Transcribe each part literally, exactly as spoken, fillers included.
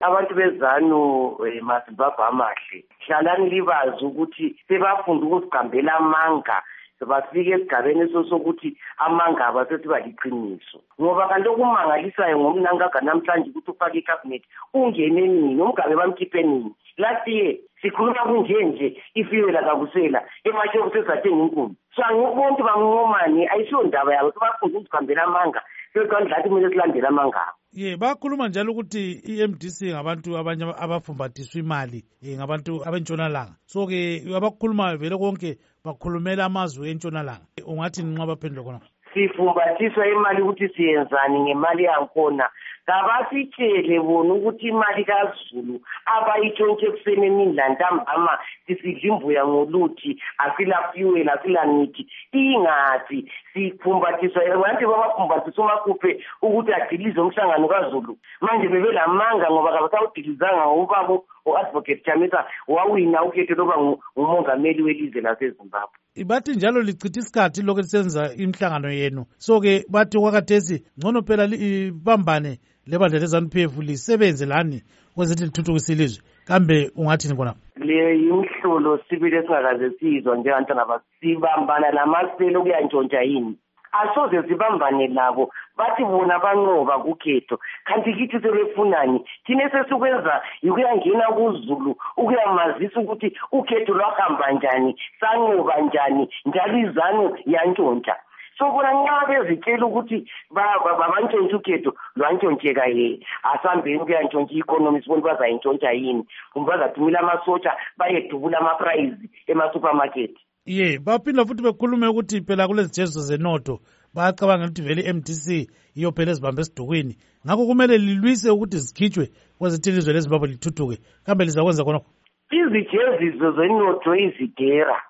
Abantu bezanu mazimbabwe amahle hlalani libazi ukuthi sebafunda ukuzigambela amanga basifike esigabeni sokuthi amanga abasesiba liqiniso ngoba kanti okumangalisayo ngomnangaka namhlanje ukuthi ufake icabinet ungene nini umgabe bamkhiphe nini last year sikhuluma kunje nje ifiwela kakusela emasho kusesathenga inkulu so angibonke banqomani ayisho ndaba yabo sebafunda ukuzigambela amanga sekandlathi kumele silandele amanga. Ye bakhuluma njalo ukuthi i-M D C ngabantu abanye abafumbathiswa imali ngabantu abentshonalanga so ke abakhuluma vele konke bakhulumela amazwe entshonalanga ungathi nxa baphendula khona sifumbathiswa imali ukuthi siyenzani ngemali yakhona kabasitshele bona ukuthi imali kaZulu abayitshontshe ekuseni emini lantambama sisidla imbuya ngoluthi asila fuel asila nithi ingathi sifumbathiswa abantu babafumbathiswa umakhuphe ukuthi adilize umhlangano kaZulu manje bebelamanga ngoba kabasawudilizanga ngobabo o-advocate Chamisa wawina ukhetho loba ngumongameli welizwe laseZimbabwe. Bathi njalo lichitha isikhathi lokho lisenza imhlangano yenu so ke bathi kwakathesi ngcono phela libambane lebandla le-ZANU-P F lisebenze lani kwezithi lithuthukise ilizwe kambe ungathini khona le imhlolo sibili esingakaze sizwa njengantanga basibambana lamaselo okuyantshontsha yini asoze sibambane labo bathi bona banqoba kukhetho kanti kithi sebefunani thina sesikwenza ukuyangena kuZulu ukuyamazisa ukuthi ukhetho lwahamba njani sanqoba njani njalo izanu yantshontsha so bona nxa bezitshela ukuthi babantshontsha ukhetho lwantshontsheka ye asambeni kuyantshontsha i-economy sibona bazayintshontsha yini kumbe bazathumela amasotsha bayedubula ama-price ema-supermarket. Ye baphinda futhi bekhulume ukuthi phela kulezi jezo zenotho bayacabanga ukuthi vele i-M D C iyo phela ezibambe esidukwini ngakho kumele lilwise ukuthi zikhitshwe kwezithi ilizwe leZimbabwe lithuthuke kambe lizakwenza khonokho izijeziso zenotho izidera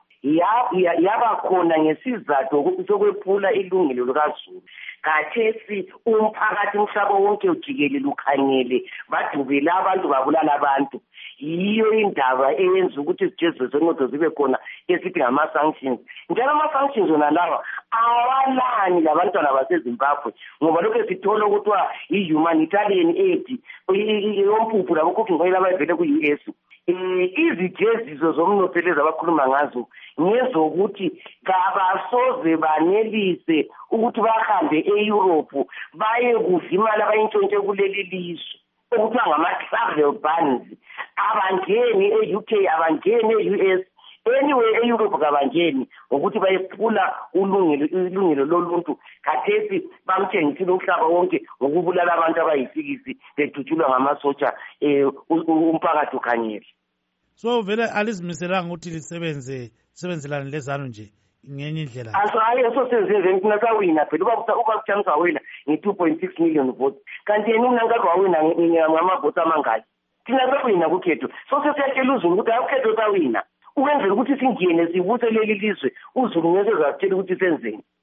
yabakhona ngesizathu sokwephula ilungelo likaZulu khathesi umphakathi umhlaba wonke ujikelele ukhangele badubela abantu babulala abantu yiyo indaba eyenza ukuthi izijeziso zenotho zibe khona esithi ngama-sanctions njalo ama-sanctions wona lawa awalani labantwana baseZimbabwe ngoba lokhu sithola ukuthiwa i-humanitarian aid yompuphu labokhokhi ngoyela abayivele ku-U S izijeziso zomnotho lezi abakhuluma ngazo ngezokuthi kabasoze banelise ukuthi bahambe e-Europe baye kudla imali abayintshontshe kuleli lizwe okuthiwa ngama-travel bans abangeni e-U K abangeni e-U S anyway e-Europe kabangeni ngokuthi bayephula ulungelo ilungelo loluntu khathesi bamtshengisile umhlaba wonke ngokubulala abantu abayisikisi bedutshulwa ngamasotsha umphakathi ukhanyele. So vele alizimiselanga ukuthi lisebenze lisebenzelane lezanu nje ngenye indlela hayi eso senzenzeni thina sawina phela uba uba kuchamisa wena nge-two point six million votes kanti yena umnankakho wawina ngamavoti amangaki thina sawina kukhetho so sesiyatshela uZulu ukuthi akukhetho sawina ukwenzela ukuthi singene sibuse leli lizwe uZulu ngeke ezazitshela ukuthi senzeni.